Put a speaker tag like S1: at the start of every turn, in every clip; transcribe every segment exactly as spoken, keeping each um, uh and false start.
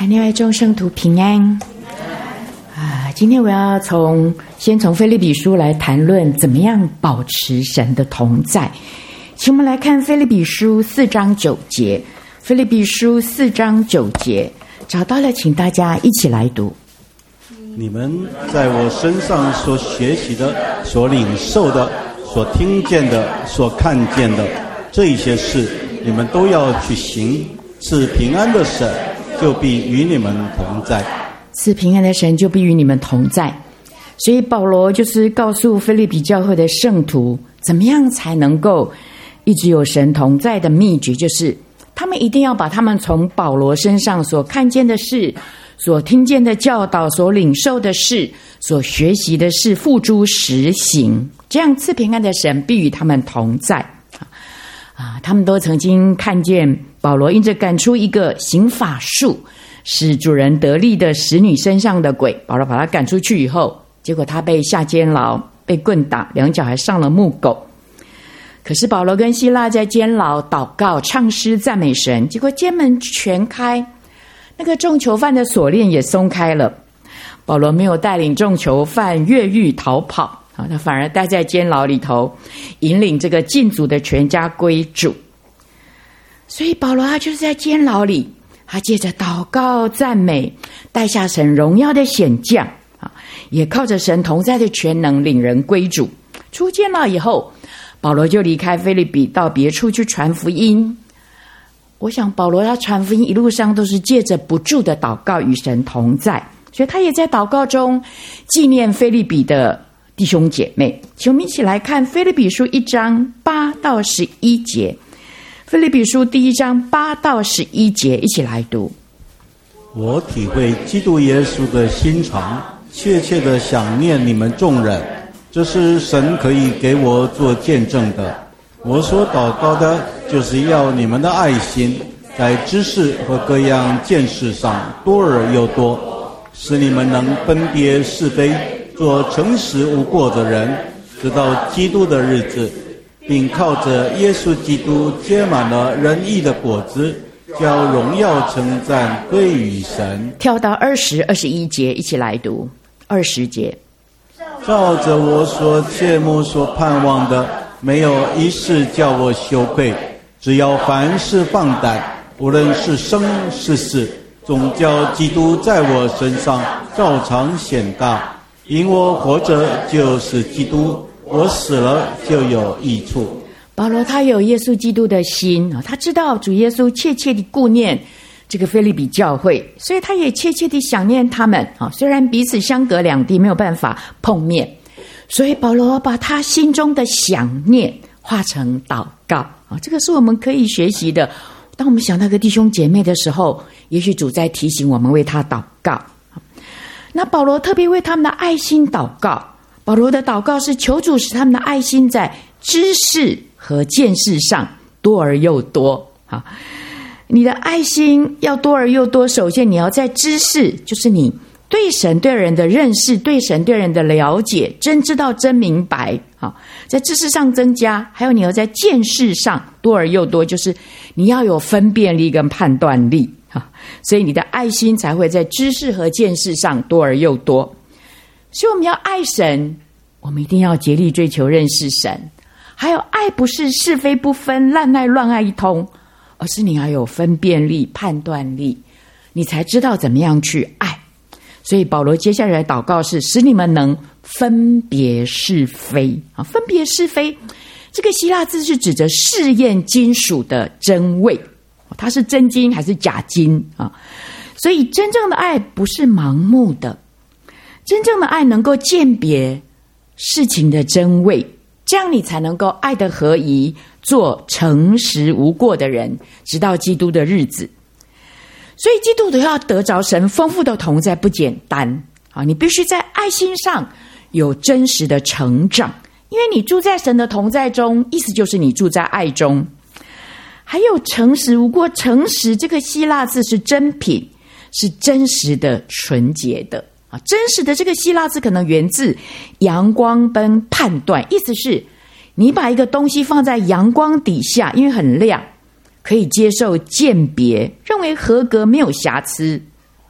S1: 海内外众圣徒平安啊！今天我要从先从腓立比书来谈论怎么样保持神的同在。请我们来看腓立比书四章九节。腓立比书四章九节，找到了，请大家一起来读。
S2: 你们在我身上所学习的、所领受的、所听见的、所看见的这一些事，你们都要去行。赐平安的神就必与你们同在。
S1: 赐平安的神就必与你们同在。所以保罗就是告诉腓立比教会的圣徒，怎么样才能够一直有神同在的秘诀，就是他们一定要把他们从保罗身上所看见的事、所听见的教导、所领受的事、所学习的事付诸实行，这样赐平安的神必与他们同在。啊，他们都曾经看见保罗因着赶出一个行法术使主人得利的使女身上的鬼，保罗把他赶出去以后，结果他被下监牢，被棍打，两脚还上了木狗。可是保罗跟希拉在监牢祷告、唱诗、赞美神，结果监门全开，那个众囚犯的锁链也松开了。保罗没有带领众囚犯越狱逃跑，他反而待在监牢里头，引领这个禁足的全家归主。所以保罗他就是在监牢里，他借着祷告赞美，带下神荣耀的显降，也靠着神同在的全能领人归主。出监牢以后，保罗就离开腓立比，到别处去传福音。我想保罗他传福音一路上都是借着不住的祷告与神同在，所以他也在祷告中纪念腓立比的弟兄姐妹。请我们一起来看腓立比书一章八到十一节。腓立比书第一章八到十一节，一起来读。
S2: 我体会基督耶稣的心肠，切切的想念你们众人，这是神可以给我做见证的。我所祷告的，就是要你们的爱心在知识和各样见识上多而又多，使你们能分别是非，做诚实无过的人，直到基督的日子，并靠着耶稣基督结满了仁义的果子，叫荣耀称赞归于神。
S1: 跳到二十、二十一节，一起来读。二十节，
S2: 照着我所切慕所盼望的，没有一事叫我羞愧，只要凡事放胆，无论是生是死，总叫基督在我身上照常显大。因我活着就是基督，我死了就有益处。
S1: 保罗他有耶稣基督的心，他知道主耶稣切切地顾念这个腓立比教会，所以他也切切地想念他们。虽然彼此相隔两地，没有办法碰面，所以保罗把他心中的想念化成祷告。这个是我们可以学习的。当我们想到个弟兄姐妹的时候，也许主在提醒我们为他祷告。那保罗特别为他们的爱心祷告。保罗的祷告是求主使他们的爱心在知识和见识上多而又多。好，你的爱心要多而又多，首先你要在知识，就是你对神对人的认识，对神对人的了解，真知道真明白。好，在知识上增加，还有你要在见识上多而又多，就是你要有分辨力跟判断力。所以你的爱心才会在知识和见识上多而又多。所以我们要爱神，我们一定要竭力追求认识神。还有爱不是是非不分，滥爱乱爱一通，而是你要有分辨力、判断力，你才知道怎么样去爱。所以保罗接下来的祷告是使你们能分别是非。分别是非这个希腊字是指着试验金属的真伪，它是真金还是假金啊？所以真正的爱不是盲目的，真正的爱能够鉴别事情的真伪，这样你才能够爱得合宜，做诚实无过的人，直到基督的日子。所以基督徒要得着神丰富的同在不简单啊！你必须在爱心上有真实的成长，因为你住在神的同在中，意思就是你住在爱中。还有诚实无过，诚实这个希腊字是真品，是真实的、纯洁的啊。真实的这个希腊字可能源自阳光跟判断，意思是你把一个东西放在阳光底下，因为很亮，可以接受鉴别，认为合格没有瑕疵，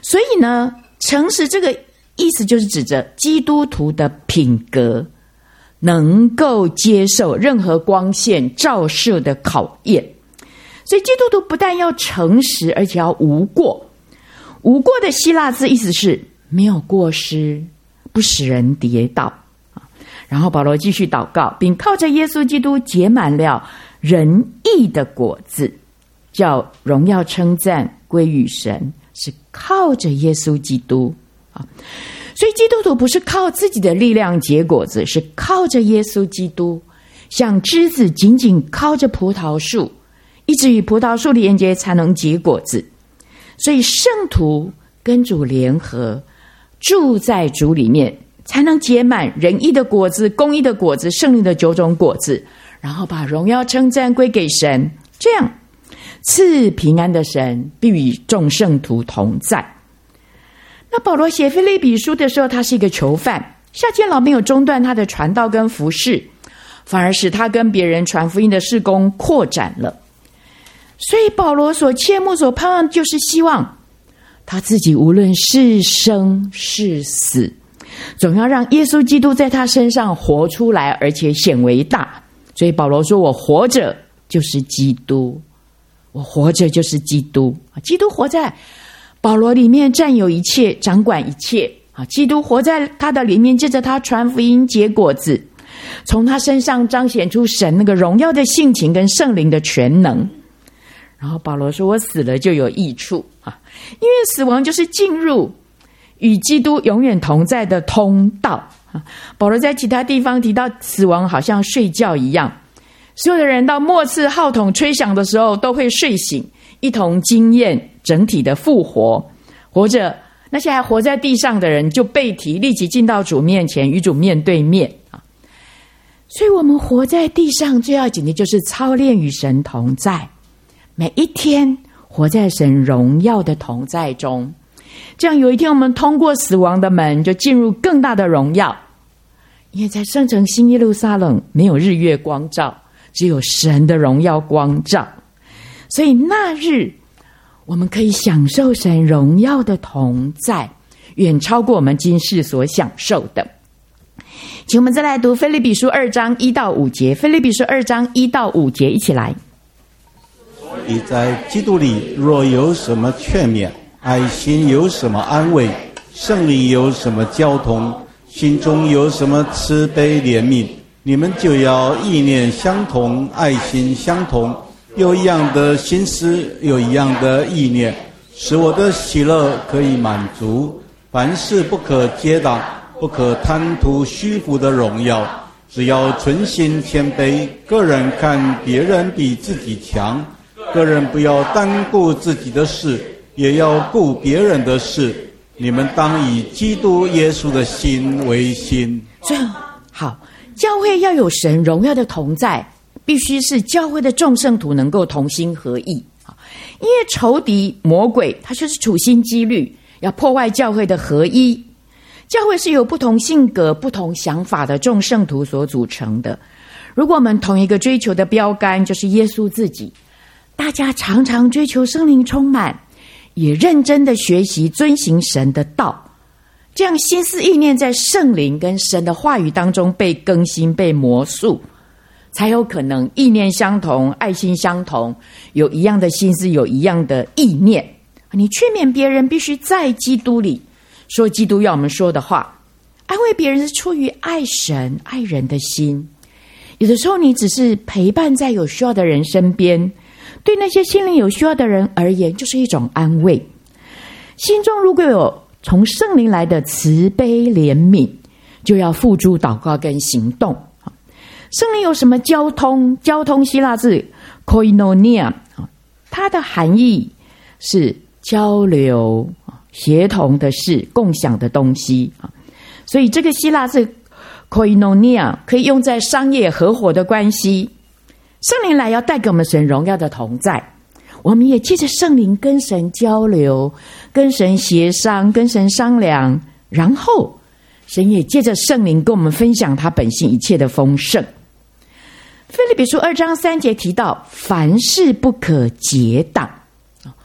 S1: 所以呢，诚实这个意思就是指着基督徒的品格能够接受任何光线照射的考验。所以基督徒不但要诚实，而且要无过。无过的希腊字意思是没有过失，不使人跌倒。然后保罗继续祷告，并靠着耶稣基督结满了仁义的果子，叫荣耀称赞归于神，是靠着耶稣基督啊。所以基督徒不是靠自己的力量结果子，是靠着耶稣基督，像枝子紧紧靠着葡萄树，一直与葡萄树连接才能结果子。所以圣徒跟主联合，住在主里面，才能结满仁义的果子、公义的果子、圣灵的九种果子，然后把荣耀称赞归给神。这样赐平安的神必与众圣徒同在。那保罗写腓立比书的时候，他是一个囚犯，下监牢没有中断他的传道跟服事，反而使他跟别人传福音的事工扩展了。所以保罗所切慕所盼望，就是希望他自己无论是生是死，总要让耶稣基督在他身上活出来，而且显为大。所以保罗说，我活着就是基督，我活着就是基督。基督活在保罗里面，占有一切，掌管一切。基督活在他的里面，借着他传福音结果子，从他身上彰显出神那个荣耀的性情跟圣灵的全能。然后保罗说，我死了就有益处，因为死亡就是进入与基督永远同在的通道。保罗在其他地方提到死亡好像睡觉一样，所有的人到末次号筒吹响的时候都会睡醒，一同经验整体的复活。活着那些还活在地上的人就被提立即进到主面前，与主面对面。所以我们活在地上最要紧的就是操练与神同在，每一天活在神荣耀的同在中，这样有一天我们通过死亡的门，就进入更大的荣耀。因为在圣城新耶路撒冷没有日月光照，只有神的荣耀光照，所以那日我们可以享受神荣耀的同在，远超过我们今世所享受的。请我们再来读腓立比书二章一到五节，腓立比书二章一到五节，一起来。
S2: 你在基督里若有什么劝勉，爱心有什么安慰，圣灵有什么交通，心中有什么慈悲怜悯，你们就要意念相同，爱心相同，有一样的心思，有一样的意念，使我的喜乐可以满足。凡事不可结党，不可贪图虚浮的荣耀，只要存心谦卑，个人看别人比自己强，个人不要单顾自己的事，也要顾别人的事。你们当以基督耶稣的心为心。
S1: 所以好，教会要有神荣耀的同在，必须是教会的众圣徒能够同心合意。因为仇敌魔鬼他就是处心积虑要破坏教会的合一。教会是由不同性格不同想法的众圣徒所组成的。如果我们同一个追求的标杆就是耶稣自己，大家常常追求圣灵充满，也认真的学习遵行神的道，这样心思意念在圣灵跟神的话语当中被更新被魔术，才有可能意念相同，爱心相同，有一样的心思，有一样的意念。你劝勉别人必须在基督里说基督要我们说的话，安慰别人是出于爱神爱人的心。有的时候你只是陪伴在有需要的人身边，对那些心灵有需要的人而言就是一种安慰。心中如果有从圣灵来的慈悲怜悯，就要付诸祷告跟行动。圣灵有什么交通？交通希腊字 koinonia， 它的含义是交流协同的事，共享的东西。所以这个希腊字 koinonia 可以用在商业合伙的关系。圣灵来要带给我们神荣耀的同在，我们也借着圣灵跟神交流，跟神协商，跟神商量，然后神也借着圣灵跟我们分享他本性一切的丰盛。腓立比书二章三节提到，凡事不可结党。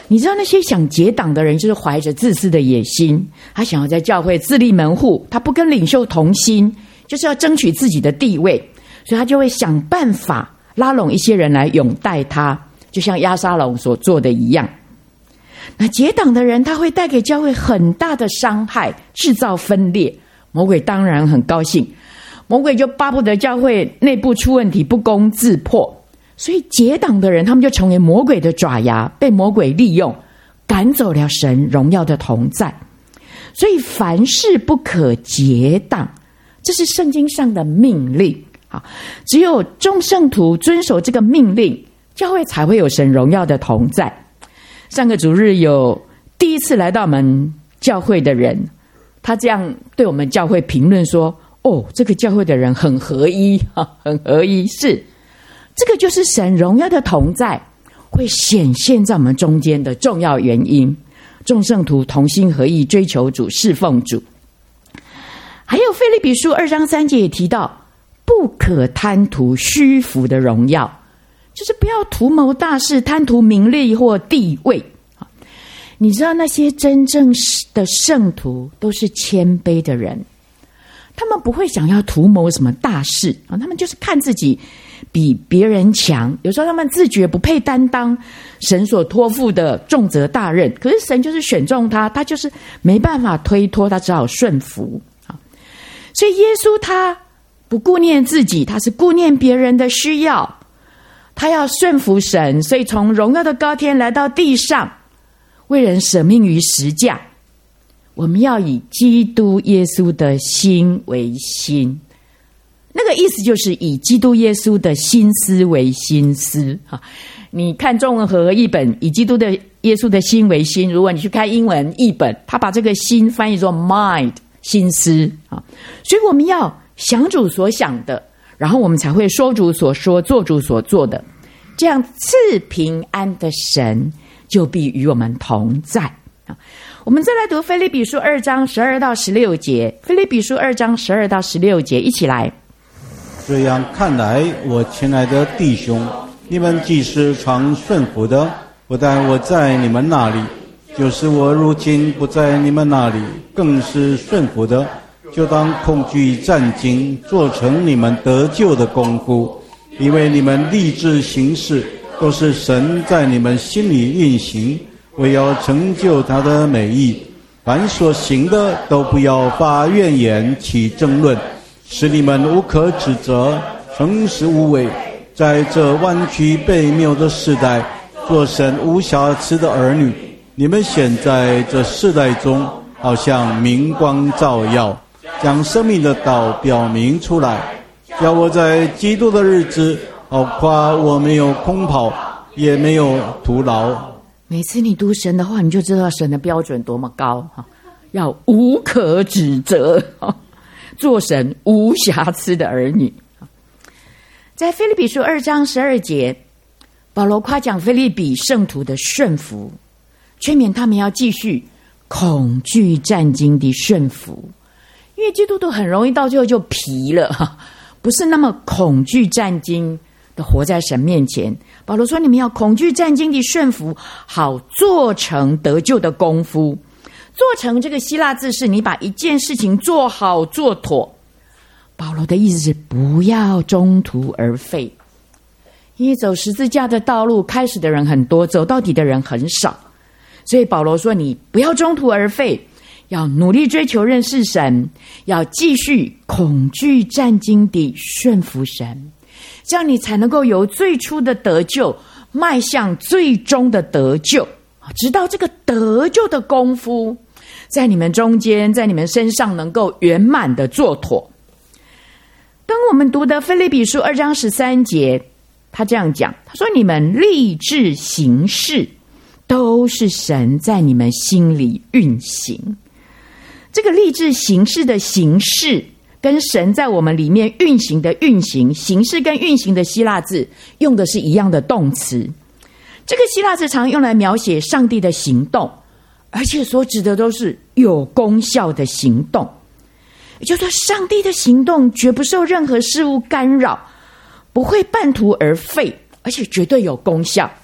S1: 你知道那些想结党的人就是怀着自私的野心，他想要在教会自立门户，他不跟领袖同心，就是要争取自己的地位，所以他就会想办法拉拢一些人来拥戴他，就像押沙龙所做的一样。那结党的人他会带给教会很大的伤害，制造分裂，魔鬼当然很高兴，魔鬼就巴不得教会内部出问题，不攻自破。所以结党的人他们就成为魔鬼的爪牙，被魔鬼利用，赶走了神荣耀的同在。所以凡事不可结党，这是圣经上的命令。好，只有众圣徒遵守这个命令，教会才会有神荣耀的同在。上个主日有第一次来到我们教会的人，他这样对我们教会评论说，哦，这个教会的人很合一，很合一。是，这个就是神荣耀的同在会显现在我们中间的重要原因。众圣徒同心合意，追求主，侍奉主。还有腓立比书二章三节也提到，不可贪图虚浮的荣耀，就是不要图谋大事，贪图名利或地位。你知道那些真正的圣徒都是谦卑的人，他们不会想要图谋什么大事，他们就是看自己比别人强，有时候他们自觉不配担当神所托付的重责大任，可是神就是选中他，他就是没办法推脱，他只好顺服。所以耶稣他不顾念自己，他是顾念别人的需要，他要顺服神，所以从荣耀的高天来到地上，为人舍命于十架。我们要以基督耶稣的心为心，那个意思就是以基督耶稣的心思为心思。你看中文和合译本以基督的耶稣的心为心，如果你去看英文译本，他把这个心翻译作 mind， 心思。所以我们要想主所想的，然后我们才会说主所说，做主所做的，这样赐平安的神就必与我们同在。我们再来读腓立比书二章十二到十六节，腓立比书二章十二到十六节，一起来。
S2: 这样看来，我亲爱的弟兄，你们既是常顺服的，不但我在你们那里，就是我如今不在你们那里，更是顺服的，就当恐惧战兢，做成你们得救的功夫，因为你们立志行事，都是神在你们心里运行，为要成就他的美意。凡所行的，都不要发怨言，起争论，使你们无可指责，诚实无伪，在这弯曲悖谬的世代，做神无瑕疵的儿女。你们显在这世代中，好像明光照耀，将生命的道表明出来，叫我在基督的日子，好夸我没有空跑，也没有徒劳。
S1: 每次你读神的话，你就知道神的标准多么高，要无可指责，做神无瑕疵的儿女。在腓立比书二章十二节，保罗夸奖腓立比圣徒的顺服，劝勉他们要继续恐惧战兢的顺服，因为基督徒很容易到最后就疲了，不是那么恐惧战兢的活在神面前。保罗说，你们要恐惧战兢的顺服，好做成得救的功夫。做成这个希腊字是你把一件事情做好做妥。保罗的意思是不要中途而废，因为走十字架的道路，开始的人很多，走到底的人很少，所以保罗说你不要中途而废，要努力追求认识神，要继续恐惧战兢地顺服神，这样你才能够由最初的得救迈向最终的得救，直到这个得救的功夫在你们中间，在你们身上能够圆满的做妥。跟我们读的腓立比书二章十三节，他这样讲，他说你们立志行事，都是神在你们心里运行。这个立志行事的行事，跟神在我们里面运行的运行，行事跟运行的希腊字用的是一样的动词。这个希腊字常用来描写上帝的行动，而且所指的都是有功效的行动。也就是说，上帝的行动绝不受任何事物干扰，不会半途而废，而且绝对有功效。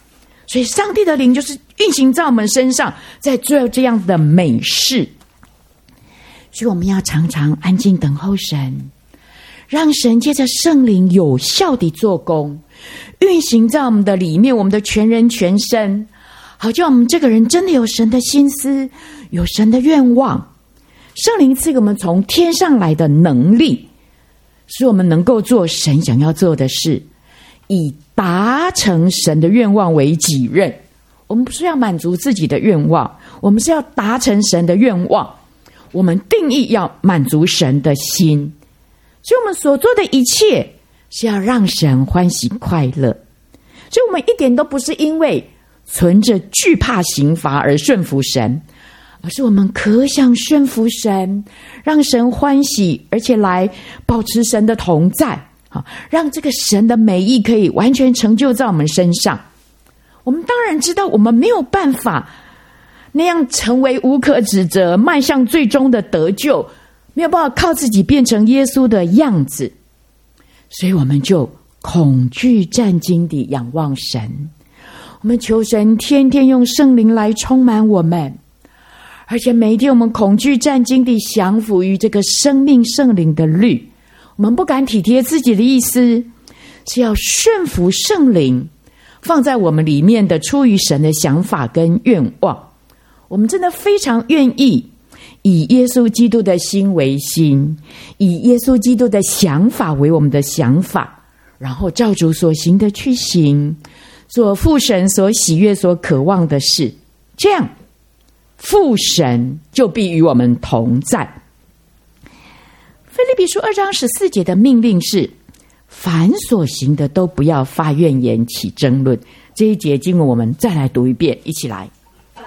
S1: 所以上帝的灵就是运行在我们身上，在做这样的美事。所以我们要常常安静等候神，让神借着圣灵有效地做工，运行在我们的里面，我们的全人全身，好叫我们这个人真的有神的心思，有神的愿望。圣灵赐给我们从天上来的能力，使我们能够做神想要做的事，以达成神的愿望为己任。我们不是要满足自己的愿望，我们是要达成神的愿望。我们定义要满足神的心，所以我们所做的一切是要让神欢喜快乐。所以我们一点都不是因为存着惧怕刑罚而顺服神，而是我们可想顺服神，让神欢喜，而且来保持神的同在，让这个神的美意可以完全成就在我们身上。我们当然知道我们没有办法那样成为无可指责，迈向最终的得救，没有办法靠自己变成耶稣的样子，所以我们就恐惧战兢地仰望神。我们求神天天用圣灵来充满我们，而且每一天我们恐惧战兢地降服于这个生命圣灵的律。我们不敢体贴自己的意思，是要顺服圣灵放在我们里面的出于神的想法跟愿望。我们真的非常愿意以耶稣基督的心为心，以耶稣基督的想法为我们的想法，然后照主所行的去行，做父神所喜悦所渴望的事，这样父神就必与我们同在。腓立比书二章十四节的命令是，凡所行的都不要发怨言起争论。这一节经文我们再来读一遍，一起来。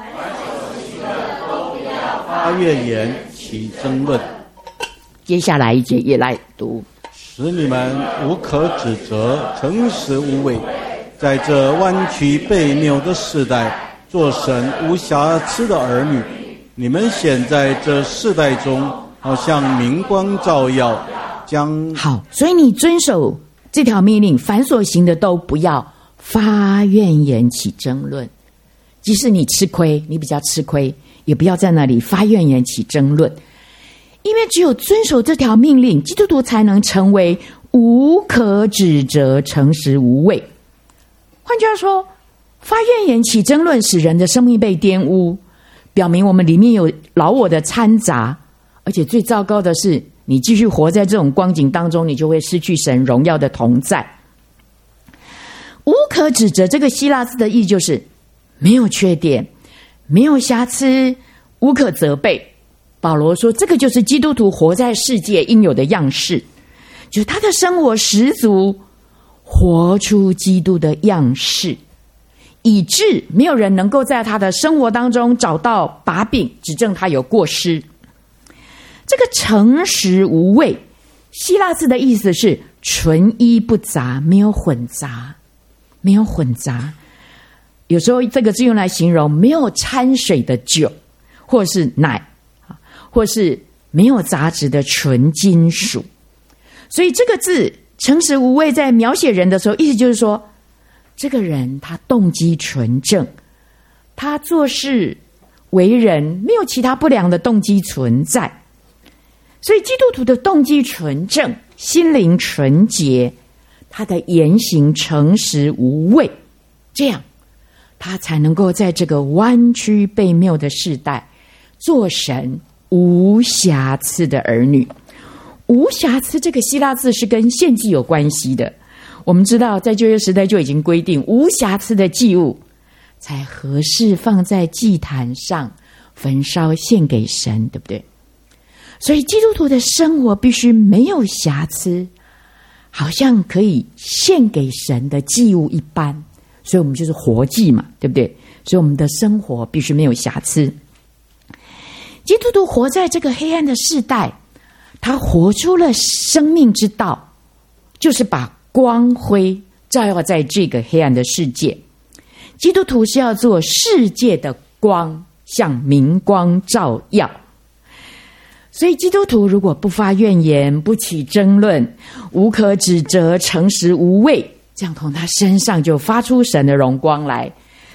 S2: 发怨言起争论。
S1: 接下来一节也来读，
S2: 使你们无可指责，诚实无伪，在这弯曲悖谬的时代，做神无瑕疵的儿女。你们显在这世代中，好像明光照耀，将
S1: 好。所以你遵守这条命令，凡所行的都不要发怨言起争论。即使你吃亏，你比较吃亏，也不要在那里发怨言起争论，因为只有遵守这条命令，基督徒才能成为无可指责，诚实无伪。换句话说，发怨言起争论使人的生命被玷污，表明我们里面有老我的掺杂，而且最糟糕的是，你继续活在这种光景当中，你就会失去神荣耀的同在。无可指责这个希腊字的意就是没有缺点，没有瑕疵，无可责备。保罗说，这个就是基督徒活在世界应有的样式，就是他的生活十足活出基督的样式，以致没有人能够在他的生活当中找到把柄，指证他有过失。这个诚实无伪，希腊字的意思是纯一不杂，没有混杂，没有混杂。有时候这个字用来形容没有掺水的酒，或是奶，或是没有杂质的纯金属。所以这个字诚实无伪在描写人的时候，意思就是说，这个人他动机纯正，他做事为人没有其他不良的动机存在。所以基督徒的动机纯正，心灵纯洁，他的言行诚实无伪，这样他才能够在这个弯曲悖谬的世代做神无瑕疵的儿女。无瑕疵这个希腊字是跟献祭有关系的。我们知道在旧约时代就已经规定，无瑕疵的祭物才合适放在祭坛上焚烧献给神，对不对？所以基督徒的生活必须没有瑕疵，好像可以献给神的祭物一般。所以我们就是活祭嘛，对不对？所以我们的生活必须没有瑕疵。基督徒活在这个黑暗的世代，他活出了生命之道，就是把光辉照耀在这个黑暗的世界。基督徒是要做世界的光，向明光照耀。所以基督徒如果不发怨言，不起争论，无可指责，诚实无伪，这样从他身上就发出神的荣光来，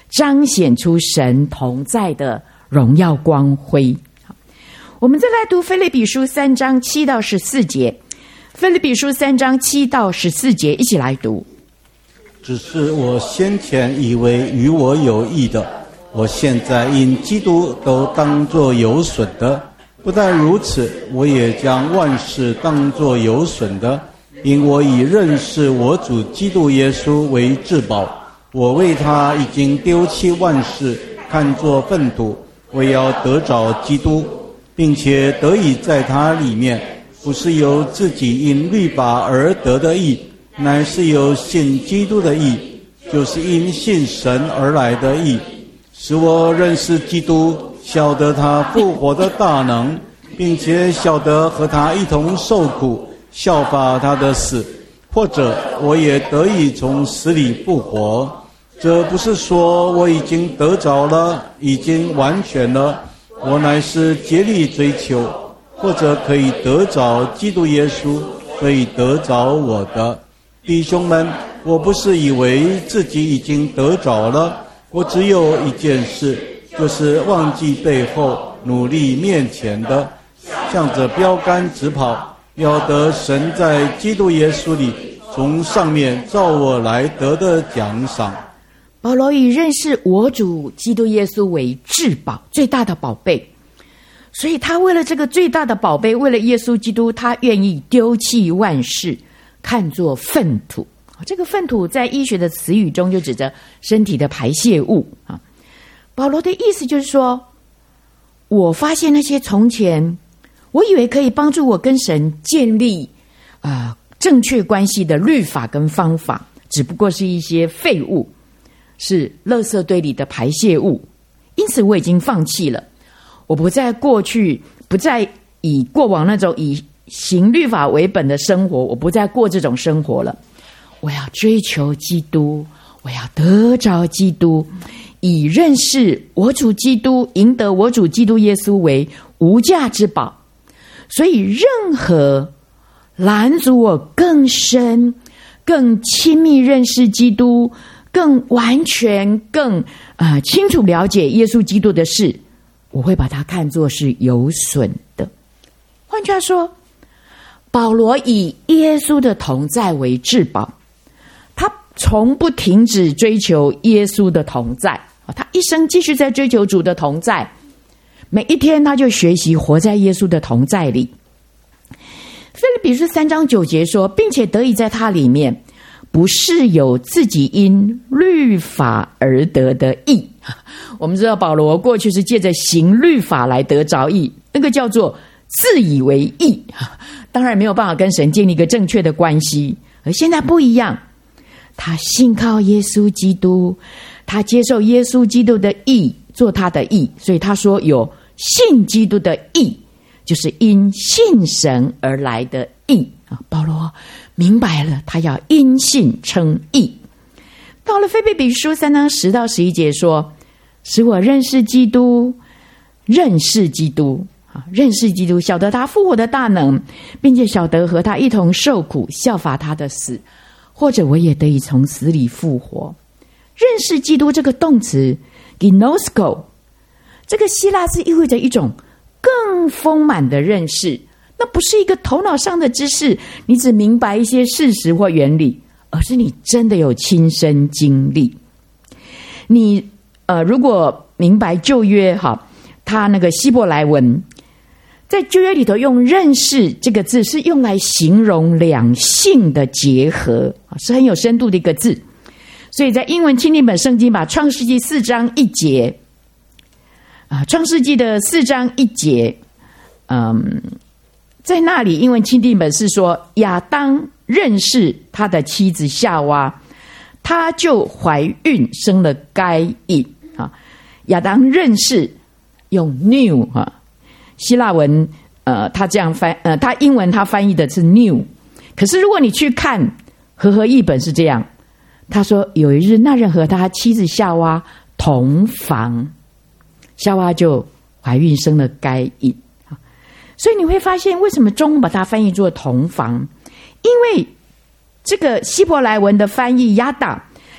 S1: 彰显出神同在的荣耀光辉。我们再来读腓立比书三章七到十四节，腓立比书三章七到十四节，一起来读。
S2: 只是我先前以为与我有益的，我现在因基督都当作有损的。不但如此，我也将万事当作有损的，因我以认识我主基督耶稣为至宝。我为他已经丢弃万事，看作粪土，为要得着基督，并且得以在他里面，不是由自己因律法而得的义，乃是由信基督的义，就是因信神而来的义，使我认识基督，晓得他复活的大能，并且晓得和他一同受苦，效法他的死，或者我也得以从死里复活。这不是说我已经得着了，已经完全了，我乃是竭力追求，或者可以得着基督耶稣，可以得着我的。弟兄们，我不是以为自己已经得着了，我只有一件事，就是忘记背后，努力面前的，向着标杆直跑，要得神在基督耶稣里从上面照我来得的奖赏。
S1: 保罗以认识我主基督耶稣为至宝，最大的宝贝，所以他为了这个最大的宝贝，为了耶稣基督，他愿意丢弃万事，看作粪土。这个粪土在医学的词语中就指着身体的排泄物啊。保罗的意思就是说，我发现那些从前我以为可以帮助我跟神建立呃正确关系的律法跟方法，只不过是一些废物，是垃圾堆里的排泄物，因此我已经放弃了。我不再过去，不再以过往那种以行律法为本的生活，我不再过这种生活了。我要追求基督，我要得着基督，以认识我主基督，赢得我主基督耶稣为无价之宝。所以任何拦阻我更深、更亲密认识基督，更完全、更、呃、清楚了解耶稣基督的事，我会把它看作是有损的。换句话说，保罗以耶稣的同在为至宝，他从不停止追求耶稣的同在，他一生继续在追求主的同在，每一天他就学习活在耶稣的同在里。腓立比书三章九节说，并且得以在他里面，不是有自己因律法而得的义。我们知道保罗过去是借着行律法来得着义，那个叫做自以为义，当然没有办法跟神建立一个正确的关系。而现在不一样，他信靠耶稣基督，他接受耶稣基督的义做他的义，所以他说有信基督的义，就是因信神而来的义。保罗明白了，他要因信称义。到了腓立比书三章十到十一节说，使我认识基督，认识基督认识基督，晓得他复活的大能，并且晓得和他一同受苦，效法他的死，或者我也得以从死里复活。认识基督这个动词 ginosko， 这个希腊字意味着一种更丰满的认识，那不是一个头脑上的知识，你只明白一些事实或原理，而是你真的有亲身经历。你呃，如果明白旧约哈，它那个希伯来文在旧约里头用认识这个字是用来形容两性的结合，是很有深度的一个字。所以在英文钦定本圣经把创世纪四章一节啊，创世纪的四章一节，嗯，在那里英文钦定本是说亚当认识他的妻子夏娃，他就怀孕生了该隐啊。亚当认识用 knew 啊，希腊文呃，他这样翻呃，他英文他翻译的是 knew， 可是如果你去看和合译本是这样，他说有一日那人和他妻子夏娃同房，夏娃就怀孕生了该隐。所以你会发现为什么中文把它翻译作同房，因为这个希伯来文的翻译亚达，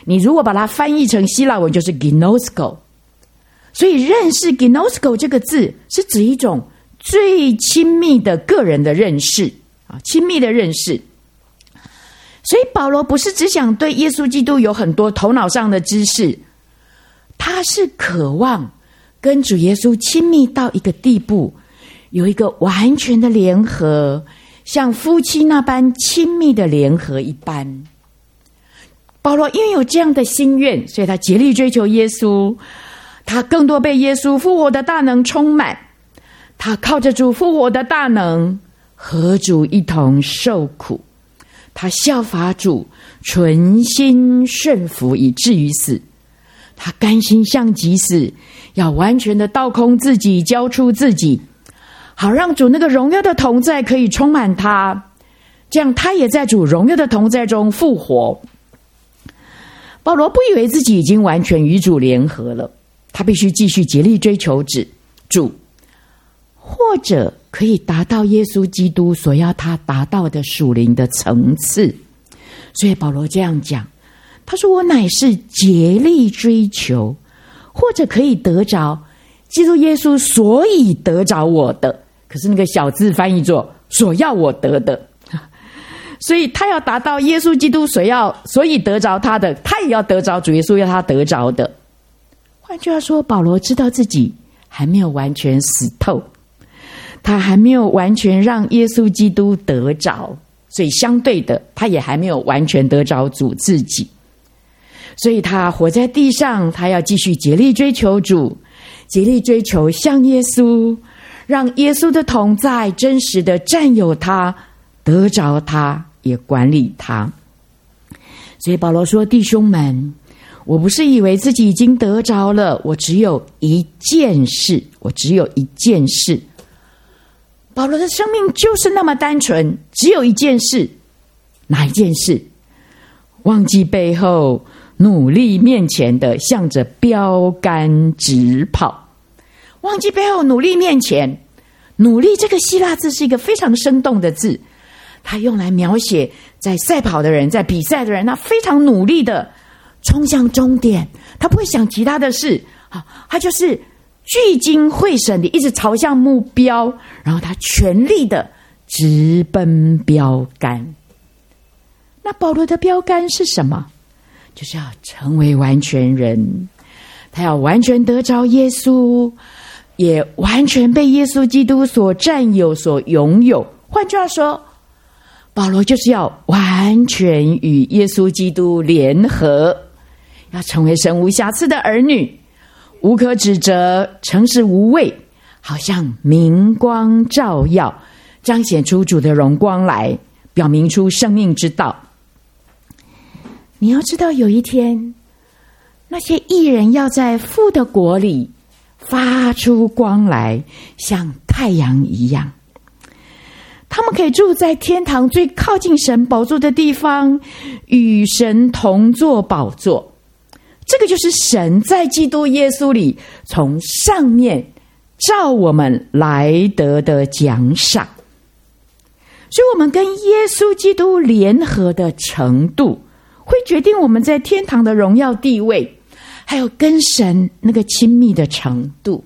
S1: 你如果把它翻译成希腊文就是 ginosko。 所以认识 ginosko 这个字是指一种最亲密的个人的认识，亲密的认识。所以保罗不是只想对耶稣基督有很多头脑上的知识，他是渴望跟主耶稣亲密到一个地步，有一个完全的联合，像夫妻那般亲密的联合一般。保罗因为有这样的心愿，所以他竭力追求耶稣，他更多被耶稣复活的大能充满，他靠着主复活的大能和主一同受苦，他效法主，存心顺服以至于死，他甘心向己死，要完全的倒空自己，交出自己，好让主那个荣耀的同在可以充满他，这样他也在主荣耀的同在中复活。保罗不以为自己已经完全与主联合了，他必须继续竭力追求主，或者可以达到耶稣基督所要他达到的属灵的层次。所以保罗这样讲，他说我乃是竭力追求，或者可以得着基督耶稣所以得着我的，可是那个小字翻译作所要我得的，所以他要达到耶稣基督所要所以得着他的，他也要得着主耶稣要他得着的。换句话说，保罗知道自己还没有完全死透，他还没有完全让耶稣基督得着，所以相对的他也还没有完全得着主自己。所以他活在地上，他要继续竭力追求主，竭力追求像耶稣，让耶稣的同在真实的占有他，得着他，也管理他。所以保罗说，弟兄们，我不是以为自己已经得着了，我只有一件事，我只有一件事。保罗的生命就是那么单纯，只有一件事。哪一件事？忘记背后，努力面前的，向着标杆直跑。忘记背后，努力面前。努力这个希腊字是一个非常生动的字，它用来描写在赛跑的人，在比赛的人，他非常努力的冲向终点，他不会想其他的事，他就是聚精会神的一直朝向目标，然后他全力的直奔标杆。那保罗的标杆是什么？就是要成为完全人，他要完全得着耶稣，也完全被耶稣基督所占有所拥有。换句话说，保罗就是要完全与耶稣基督联合，要成为神无瑕疵的儿女，无可指责，诚实无畏，好像明光照耀，彰显出主的荣光来，表明出生命之道。你要知道，有一天那些义人要在父的国里发出光来，像太阳一样，他们可以住在天堂最靠近神宝座的地方，与神同坐宝座。这个就是神在基督耶稣里从上面照我们来得的奖赏。所以我们跟耶稣基督联合的程度，会决定我们在天堂的荣耀地位，还有跟神那个亲密的程度。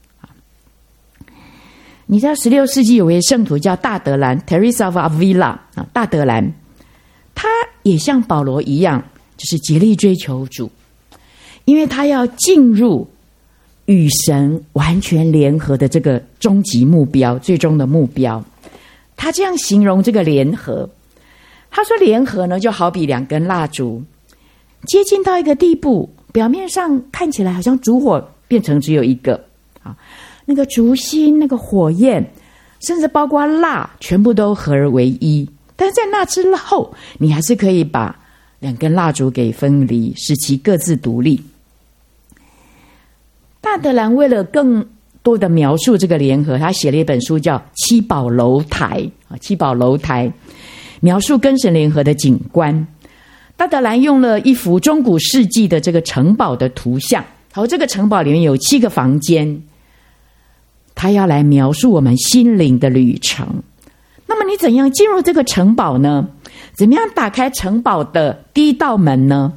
S1: 你知道十六世纪有位圣徒叫大德兰 Teresa of Avila， 大德兰他也像保罗一样，就是竭力追求主，因为他要进入与神完全联合的这个终极目标，最终的目标。他这样形容这个联合，他说联合呢，就好比两根蜡烛接近到一个地步，表面上看起来好像烛火变成只有一个，那个烛芯，那个火焰，甚至包括蜡，全部都合而为一。但在那之后，你还是可以把两根蜡烛给分离，使其各自独立。大德兰为了更多的描述这个联合，他写了一本书叫《七宝楼台》啊，《七宝楼台》描述跟神联合的景观。大德兰用了一幅中古世纪的这个城堡的图像，好，这个城堡里面有七个房间，他要来描述我们心灵的旅程。那么你怎样进入这个城堡呢？怎么样打开城堡的第一道门呢？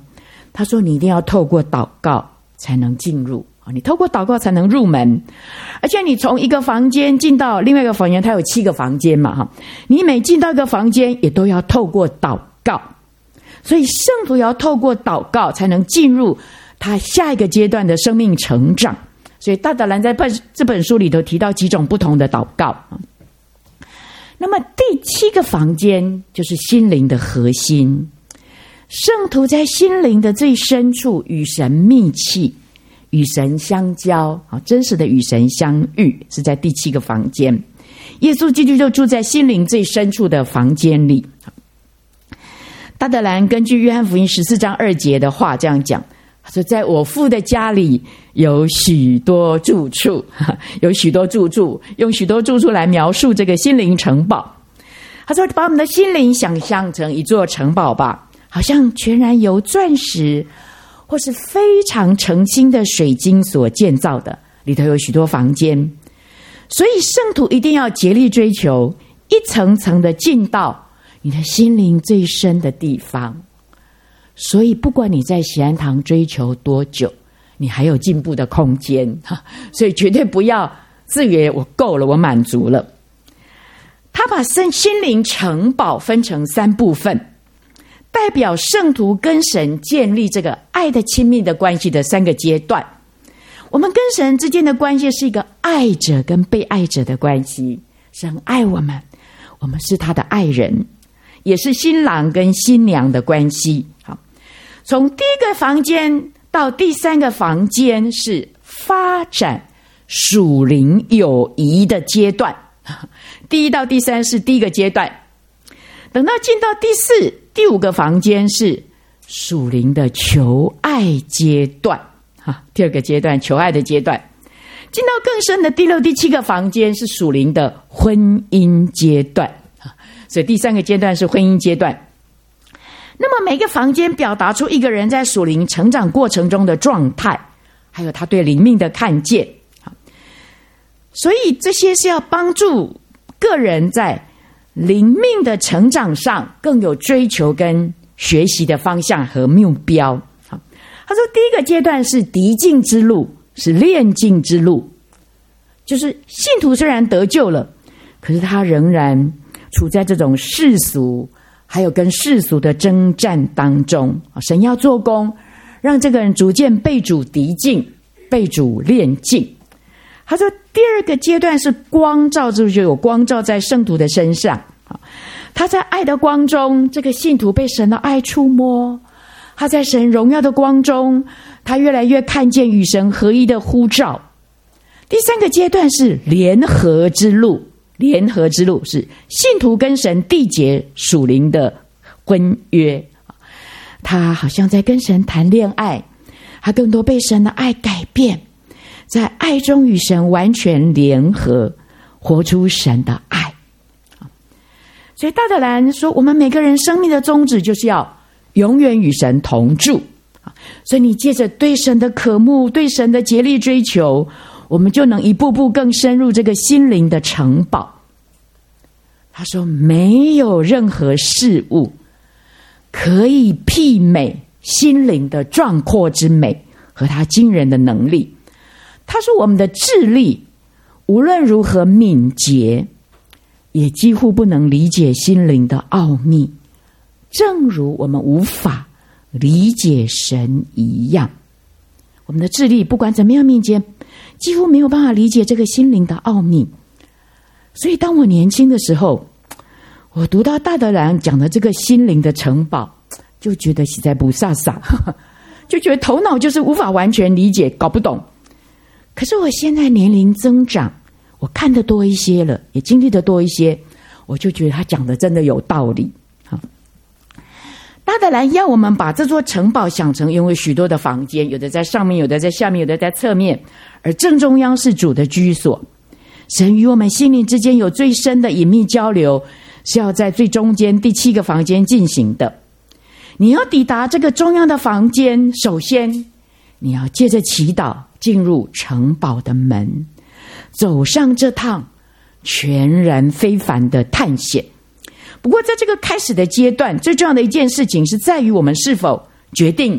S1: 他说你一定要透过祷告才能进入，你透过祷告才能入门，而且你从一个房间进到另外一个房间，它有七个房间嘛，你每进到一个房间也都要透过祷告，所以圣徒要透过祷告才能进入他下一个阶段的生命成长。所以大德兰在这本书里头提到几种不同的祷告。那么第七个房间就是心灵的核心，圣徒在心灵的最深处与神密契，与神相交，真实的与神相遇，是在第七个房间。耶稣基督就住在心灵最深处的房间里。大德兰根据约翰福音十四章二节的话这样讲，他说在我父的家里有许多住处，有许多住处，用许多住处来描述这个心灵城堡。他说把我们的心灵想象成一座城堡吧，好像全然由钻石或是非常澄清的水晶所建造的，里头有许多房间。所以圣徒一定要竭力追求，一层层的进到你的心灵最深的地方。所以不管你在喜安堂追求多久，你还有进步的空间，所以绝对不要自以为我够了，我满足了。他把心灵城堡分成三部分，代表圣徒跟神建立这个爱的亲密的关系的三个阶段。我们跟神之间的关系是一个爱者跟被爱者的关系，神爱我们，我们是他的爱人，也是新郎跟新娘的关系。好，从第一个房间到第三个房间是发展属灵友谊的阶段，第一到第三是第一个阶段，等到进到第四、第五个房间是属灵的求爱阶段，第二个阶段求爱的阶段，进到更深的第六、第七个房间是属灵的婚姻阶段，所以第三个阶段是婚姻阶段。那么每个房间表达出一个人在属灵成长过程中的状态，还有他对灵命的看见。所以这些是要帮助个人在灵命的成长上更有追求跟学习的方向和目标。他说第一个阶段是敌境之路，是炼境之路，就是信徒虽然得救了，可是他仍然处在这种世俗还有跟世俗的征战当中。神要做工，让这个人逐渐被主敌境，被主炼境。他说第二个阶段是光照，就有光照在圣徒的身上，他在爱的光中，这个信徒被神的爱触摸，他在神荣耀的光中，他越来越看见与神合一的呼召。第三个阶段是联合之路，联合之路是信徒跟神缔结属灵的婚约，他好像在跟神谈恋爱，他更多被神的爱改变，在爱中与神完全联合，活出神的爱。所以大德兰说，我们每个人生命的宗旨就是要永远与神同住。所以你借着对神的渴慕，对神的竭力追求，我们就能一步步更深入这个心灵的城堡。他说没有任何事物可以媲美心灵的壮阔之美和他惊人的能力。他说我们的智力无论如何敏捷，也几乎不能理解心灵的奥秘，正如我们无法理解神一样。我们的智力不管怎么样敏捷，几乎没有办法理解这个心灵的奥秘。所以当我年轻的时候，我读到大德兰讲的这个心灵的城堡，就觉得实在不飒飒，就觉得头脑就是无法完全理解，搞不懂。可是我现在年龄增长，我看得多一些了，也经历得多一些，我就觉得他讲的真的有道理。大德兰要我们把这座城堡想成拥有许多的房间，有的在上面，有的在下面，有的在侧面，而正中央是主的居所。神与我们心灵之间有最深的隐秘交流，是要在最中间第七个房间进行的。你要抵达这个中央的房间，首先你要借着祈祷进入城堡的门，走上这趟全然非凡的探险。不过在这个开始的阶段，最重要的一件事情是在于我们是否决定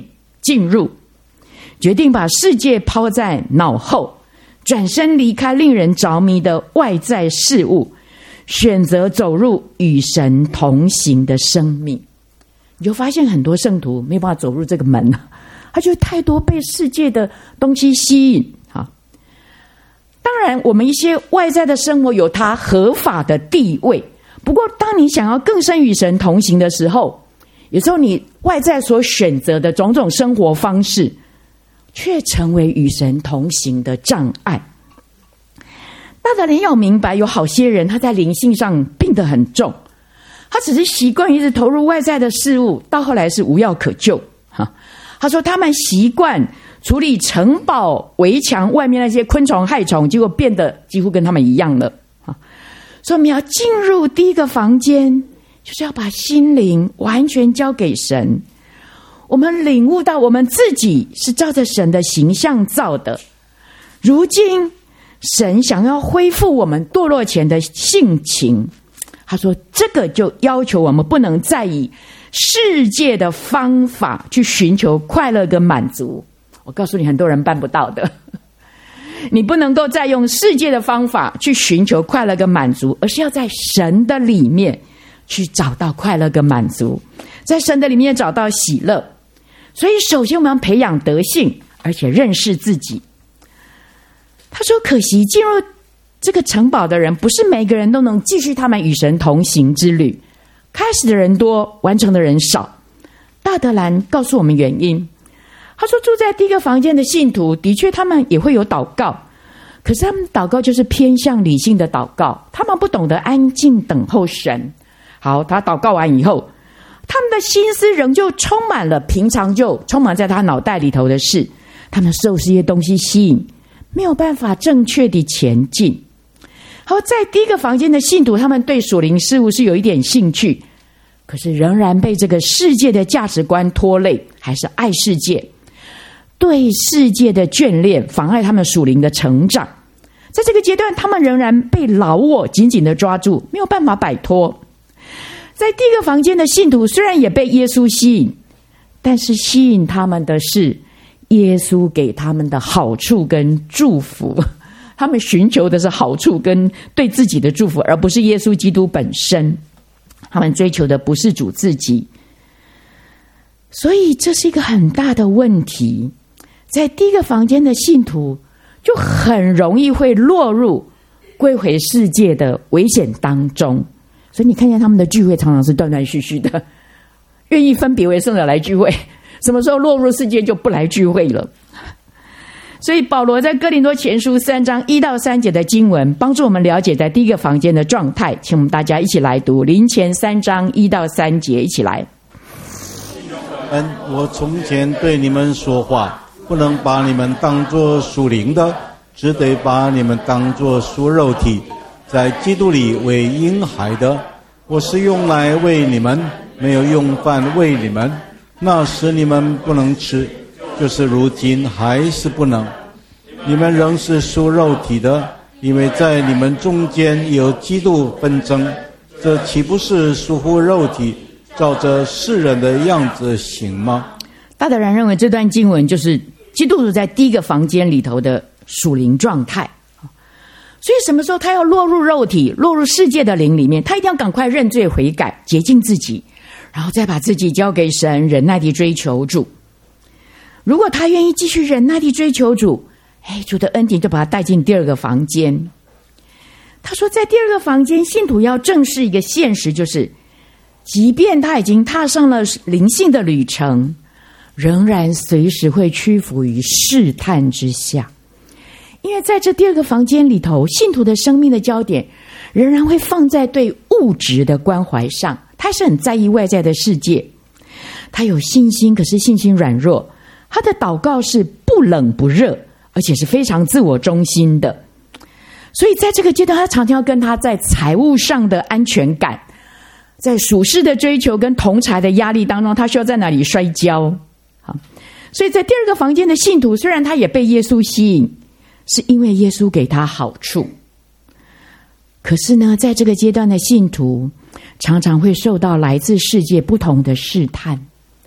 S1: 进入，决定把世界抛在脑后，转身离开令人着迷的外在事物，选择走入与神同行的生命。你就发现很多圣徒没有办法走入这个门，他就太多被世界的东西吸引。当然我们一些外在的生活有它合法的地位，不过当你想要更深与神同行的时候，有时候你外在所选择的种种生活方式却成为与神同行的障碍。大家人要明白，有好些人他在灵性上病得很重，他只是习惯一直投入外在的事物，到后来是无药可救。他说他们习惯处理城堡围墙外面那些昆虫害虫，结果变得几乎跟他们一样了。所以我们要进入第一个房间，就是要把心灵完全交给神。我们领悟到我们自己是照着神的形象造的，如今神想要恢复我们堕落前的性情。他说这个就要求我们不能再以世界的方法去寻求快乐跟满足。我告诉你，很多人办不到的。你不能够再用世界的方法去寻求快乐跟满足，而是要在神的里面去找到快乐跟满足，在神的里面找到喜乐。所以首先我们要培养德性，而且认识自己。他说可惜进入这个城堡的人，不是每个人都能继续他们与神同行之旅。开始的人多，完成的人少。大德兰告诉我们原因，他说住在第一个房间的信徒的确他们也会有祷告，可是他们祷告就是偏向理性的祷告，他们不懂得安静等候神。好，他祷告完以后，他们的心思仍旧充满了平常就充满在他脑袋里头的事，他们受这些东西吸引，没有办法正确地前进。好，在第一个房间的信徒，他们对属灵事物是有一点兴趣，可是仍然被这个世界的价值观拖累，还是爱世界，对世界的眷恋妨碍他们属灵的成长。在这个阶段，他们仍然被老我紧紧的抓住，没有办法摆脱。在第一个房间的信徒虽然也被耶稣吸引，但是吸引他们的是耶稣给他们的好处跟祝福，他们寻求的是好处跟对自己的祝福，而不是耶稣基督本身。他们追求的不是主自己，所以这是一个很大的问题。在第一个房间的信徒就很容易会落入归回世界的危险当中。所以你看见他们的聚会常常是断断续续的，愿意分别为圣的来聚会，什么时候落入世界就不来聚会了。所以保罗在哥林多前书三章一到三节的经文，帮助我们了解在第一个房间的状态。请我们大家一起来读林前三章一到三节，一起来。
S2: 嗯，我从前对你们说话，不能把你们当作属灵的，只得把你们当作属肉体，在基督里为婴孩的。我是用来喂你们，没有用饭喂你们，那时你们不能吃，就是如今还是不能。你们仍是属肉体的，因为在你们中间有嫉妒纷争，这岂不是属乎肉体，照着世人的样子行吗？
S1: 大德兰认为这段经文就是基督徒在第一个房间里头的属灵状态。所以什么时候他要落入肉体，落入世界的灵里面，他一定要赶快认罪悔改，洁净自己，然后再把自己交给神，忍耐地追求主。如果他愿意继续忍耐地追求主，哎，主的恩典就把他带进第二个房间。他说在第二个房间，信徒要正视一个现实，就是即便他已经踏上了灵性的旅程，仍然随时会屈服于试探之下。因为在这第二个房间里头，信徒的生命的焦点仍然会放在对物质的关怀上，他是很在意外在的世界，他有信心，可是信心软弱，他的祷告是不冷不热，而且是非常自我中心的。所以在这个阶段，他常常要跟他在财务上的安全感，在属世的追求跟同财的压力当中，他需要在哪里摔跤。好，所以在第二个房间的信徒，虽然他也被耶稣吸引，是因为耶稣给他好处，可是呢，在这个阶段的信徒常常会受到来自世界不同的试探，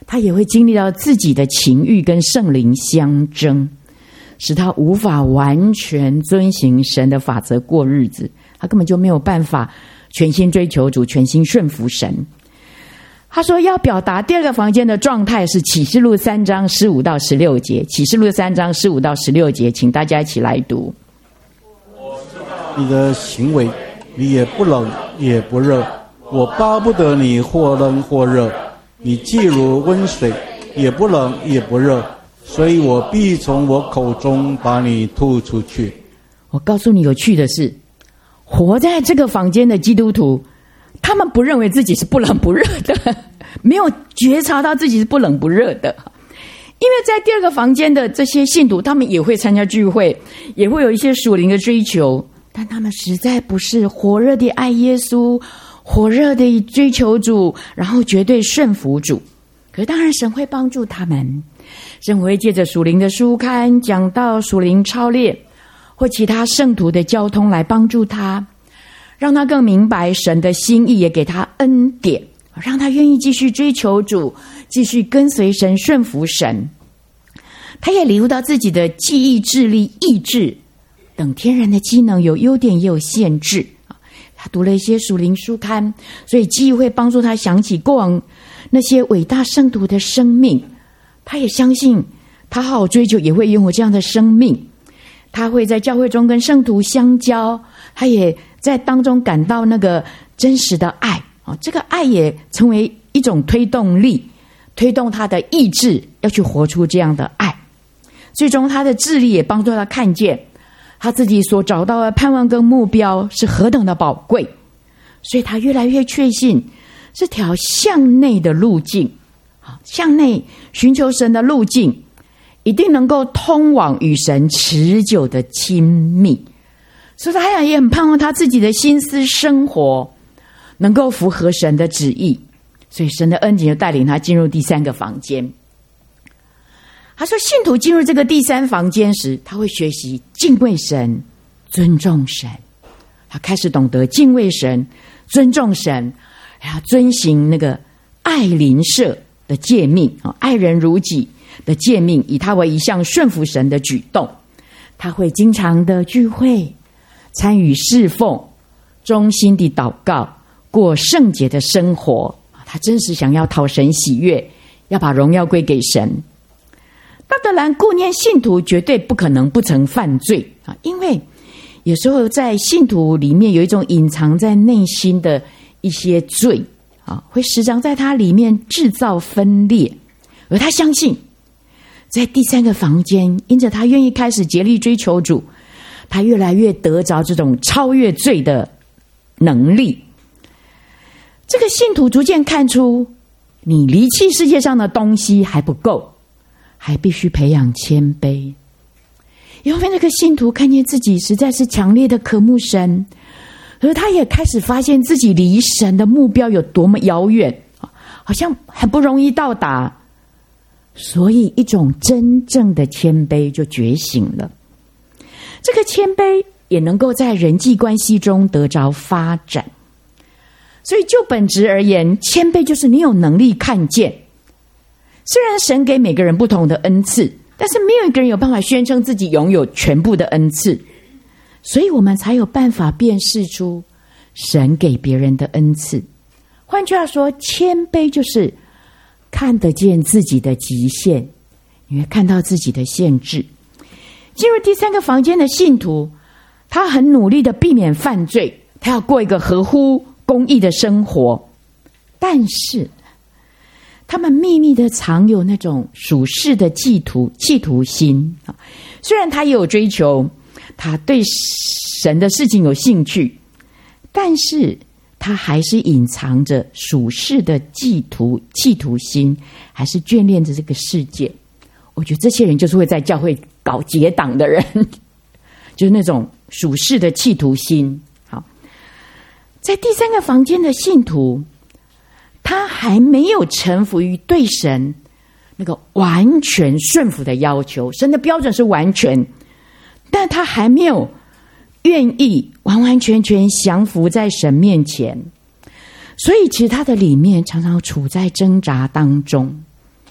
S1: 他也会经历到自己的情欲跟圣灵相争，使他无法完全遵行神的法则过日子，他根本就没有办法全心追求主，全心顺服神。他说要表达第二个房间的状态是启示录三章十五到十六节，启示录三章十五到十六节，请大家一起来读。
S2: 你的行为，你也不冷也不热，我巴不得你或冷或热，你既如温水，也不冷也不热，所以我必从我口中把你吐出去。
S1: 我告诉你有趣的是，活在这个房间的基督徒，他们不认为自己是不冷不热的，没有觉察到自己是不冷不热的。因为在第二个房间的这些信徒，他们也会参加聚会，也会有一些属灵的追求，但他们实在不是火热地爱耶稣，火热地追求主，然后绝对顺服主。可是当然神会帮助他们，神会借着属灵的书刊讲到属灵操练或其他圣徒的交通来帮助他，让他更明白神的心意，也给他恩典，让他愿意继续追求主，继续跟随神，顺服神。他也领悟到自己的记忆、智力、意志等天然的机能有优点也有限制。他读了一些属灵书刊，所以记忆会帮助他想起过往那些伟大圣徒的生命。他也相信他好好追求也会拥有这样的生命。他会在教会中跟圣徒相交，他也在当中感到那个真实的爱。这个爱也成为一种推动力，推动他的意志要去活出这样的爱。最终他的智力也帮助他看见他自己所找到的盼望跟目标是何等的宝贵，所以他越来越确信这条向内的路径，向内寻求神的路径一定能够通往与神持久的亲密。所以他也很盼望他自己的心思生活能够符合神的旨意，所以神的恩典就带领他进入第三个房间。他说信徒进入这个第三房间时，他会学习敬畏神，尊重神。他开始懂得敬畏神，尊重神，还要遵行那个爱邻舍的诫命，爱人如己的诫命，以他为一项顺服神的举动。他会经常的聚会，参与侍奉，忠心地祷告，过圣洁的生活。他真实想要讨神喜悦，要把荣耀归给神。当然顾念信徒绝对不可能不曾犯罪，因为有时候在信徒里面有一种隐藏在内心的一些罪，会时常在他里面制造分裂。而他相信在第三个房间，因着他愿意开始竭力追求主，他越来越得着这种超越罪的能力。这个信徒逐渐看出，你离弃世界上的东西还不够，还必须培养谦卑。因为这个信徒看见自己实在是强烈的渴慕神，而他也开始发现自己离神的目标有多么遥远，好像很不容易到达，所以一种真正的谦卑就觉醒了。这个谦卑也能够在人际关系中得着发展。所以就本质而言，谦卑就是你有能力看见，虽然神给每个人不同的恩赐，但是没有一个人有办法宣称自己拥有全部的恩赐，所以我们才有办法辨识出神给别人的恩赐。换句话说，谦卑就是看得见自己的极限，你会看到自己的限制。进入第三个房间的信徒，他很努力的避免犯罪，他要过一个合乎公义的生活，但是他们秘密的藏有那种属世的企图企图心。虽然他也有追求，他对神的事情有兴趣，但是他还是隐藏着属世的企图企图心，还是眷恋着这个世界。我觉得这些人就是会在教会搞结党的人，就是那种属世的企图心。好，在第三个房间的信徒，他还没有臣服于对神那个完全顺服的要求，神的标准是完全，但他还没有愿意完完全全降服在神面前，所以其实他的里面常常处在挣扎当中。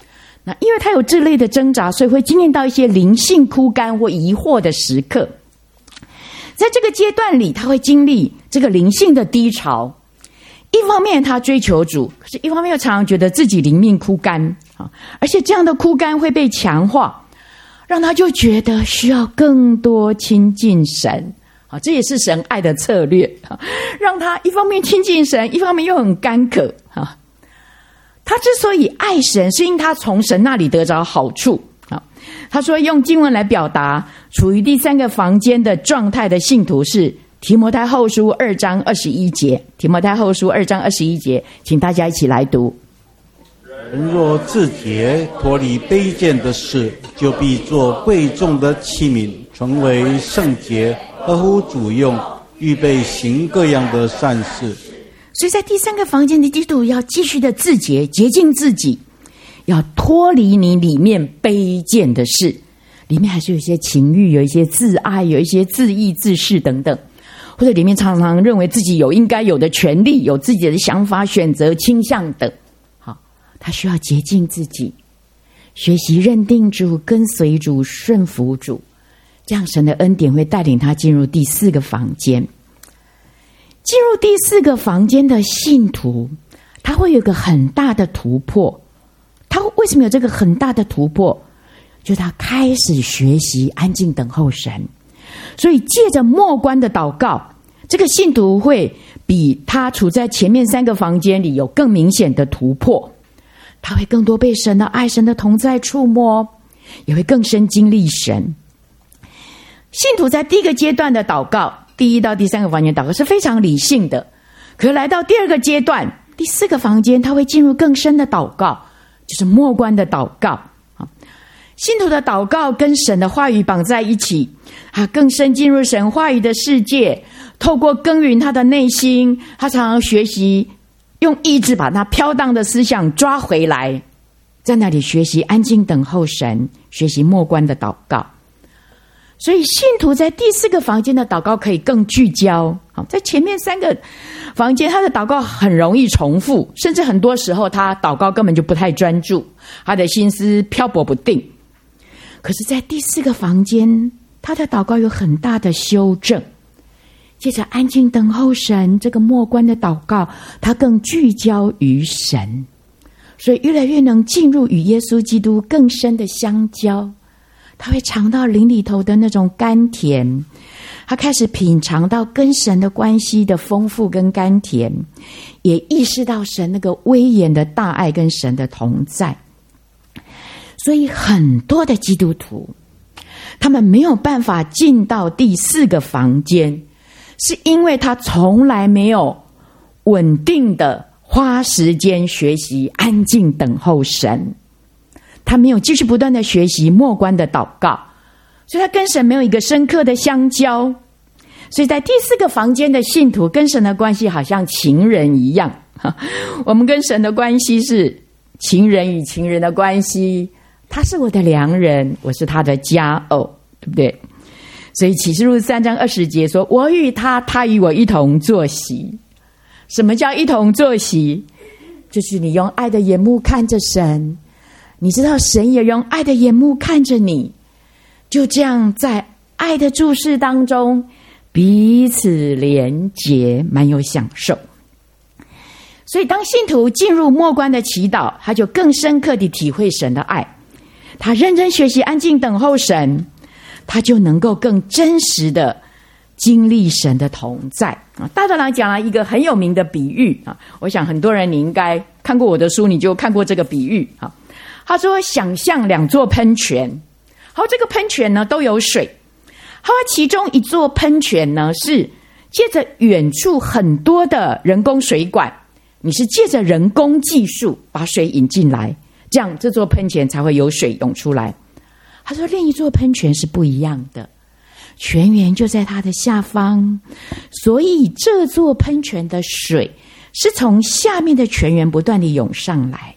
S1: 那因为他有这类的挣扎，所以会经历到一些灵性枯干或疑惑的时刻。在这个阶段里，他会经历这个灵性的低潮。一方面他追求主，可是一方面又常常觉得自己灵命枯干，而且这样的枯干会被强化，让他就觉得需要更多亲近神。这也是神爱的策略，让他一方面亲近神，一方面又很干渴。他之所以爱神，是因为他从神那里得着好处。他说用经文来表达处于第三个房间的状态的信徒是提摩太后书二章二十一节。提摩太后书二章二十一节，请大家一起来读。
S2: 人若自洁，脱离卑贱的事，就必做贵重的器皿，成为圣洁，合乎主用，预备行各样的善事。
S1: 所以在第三个房间的基督徒要继续的自洁，洁净自己，要脱离你里面卑贱的事，里面还是有一些情欲，有一些自爱，有一些自义自恃等等，或者里面常常认为自己有应该有的权利，有自己的想法、选择、倾向等。好，他需要洁净自己，学习认定主、跟随主、顺服主，这样神的恩典会带领他进入第四个房间。进入第四个房间的信徒，他会有一个很大的突破。他为什么有这个很大的突破？就是他开始学习安静等候神。所以借着默观的祷告，这个信徒会比他处在前面三个房间里有更明显的突破。他会更多被神的爱、神的同在触摸，也会更深经历神。信徒在第一个阶段的祷告，第一到第三个房间祷告是非常理性的，可是来到第二个阶段，第四个房间，他会进入更深的祷告，就是默观的祷告。信徒的祷告跟神的话语绑在一起，他更深进入神话语的世界，透过耕耘他的内心，他常常学习用意志把他飘荡的思想抓回来，在那里学习安静等候神，学习默观的祷告。所以信徒在第四个房间的祷告可以更聚焦。在前面三个房间，他的祷告很容易重复，甚至很多时候他祷告根本就不太专注，他的心思漂泊不定。可是在第四个房间，他的祷告有很大的修正，接着安静等候神，这个默观的祷告，他更聚焦于神，所以越来越能进入与耶稣基督更深的相交。他会尝到灵里头的那种甘甜，他开始品尝到跟神的关系的丰富跟甘甜，也意识到神那个威严的大爱跟神的同在。所以很多的基督徒，他们没有办法进到第四个房间，是因为他从来没有稳定的花时间学习安静等候神，他没有继续不断的学习默观的祷告，所以他跟神没有一个深刻的相交。所以在第四个房间的信徒跟神的关系好像情人一样，我们跟神的关系是情人与情人的关系，他是我的良人，我是他的佳偶，对不对？所以启示录三章二十节说，我与他，他与我一同坐席。什么叫一同坐席？就是你用爱的眼目看着神，你知道神也用爱的眼目看着你，就这样在爱的注视当中彼此连结，蛮有享受。所以当信徒进入默观的祈祷，他就更深刻地体会神的爱，他认真学习安静等候神，他就能够更真实的经历神的同在。大道郎讲了一个很有名的比喻，我想很多人你应该看过我的书，你就看过这个比喻。他说想象两座喷泉，好，这个喷泉呢都有水，好，其中一座喷泉呢是借着远处很多的人工水管，你是借着人工技术把水引进来，这样这座喷泉才会有水涌出来。他说另一座喷泉是不一样的，泉源就在它的下方，所以这座喷泉的水是从下面的泉源不断地涌上来。